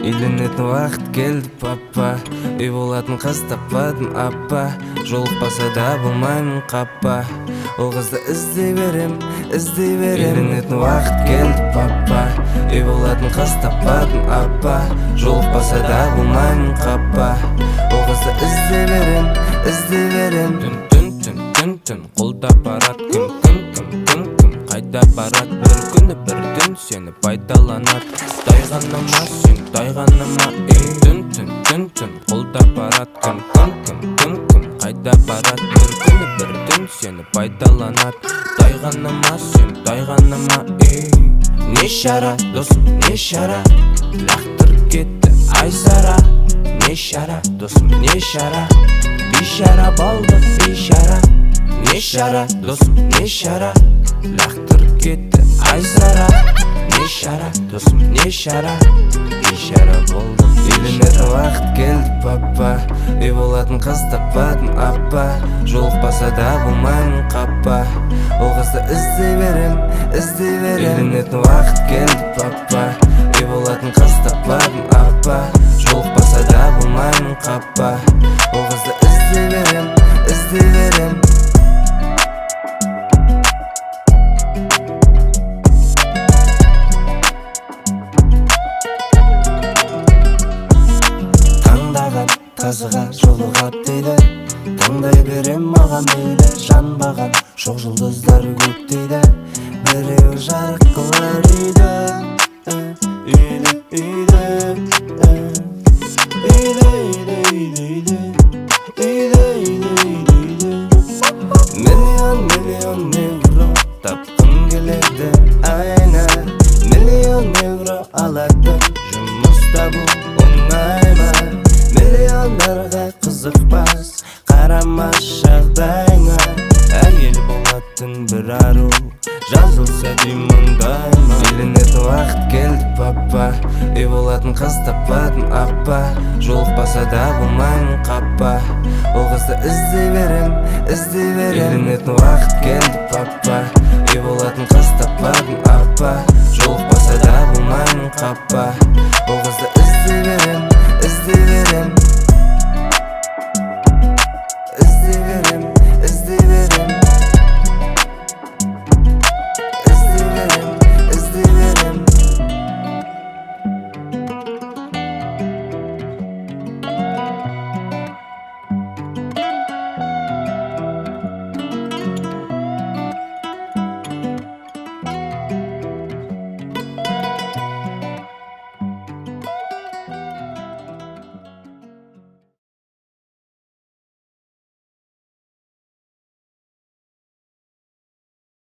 Үйленетін уақыт келді папа, үй болатын қыз таппадым апа, жолықпаса да болмаймын қапа, ол қызды іздей берем. Үйленетін уақыт келді папа, үй болатын қыз таппадым апа, жолықпаса да болмаймын қапа, ол қызды іздей берем. Түн қолдап барат күн қайда барат, бір күні бір түн сені пайдаланат. Тайғанама сен тайғанама, түн қолдап барат күн қайда барат, бір күні бір түн сені пайдаланат. Тайғанама сен тайғанама, не шара досым не шара, лақтырып кетті айсара. Не шара досым не шара, бейшара балдық бейшара. Не шара досым не шара, лақтырып кетті айсара. Не шара досым не шара, бейшара болдым. Үйленетін уақыт келді папа, үй болатын қыз таппадым апа, жолықпаса да болмаймын қапа, ол қызды іздей берем. Үйленетін уақыт келді папа, үй болатын қыз таппадым апа, жолықпаса да болмаймын қапа, ол қызды іздей берем. Таңдаған тазыға жолыға дейді, таңдай берем маған мейлі. Жанбаған шоқ жұлдыздар көп дейді, біреу жарық қылар үйді. Миллион евро тапқым келеді айна, миллион евро алады жұмыс табу оңай ма? Миллиондарға қызықпас қарамас жағдайыңа, әйел болатын бір ару жазылса дейміндайма. Үйленетін уақыт келді папа, үй болатын қыз таппадым апа, жолықпаса да болмаймын қапа, ол қызды іздей берем. Үйленетін уақыт келді папа, үй болатын қыз таппадым апа, жолықпаса да болмаймын қапа, ол қызды іздей берем.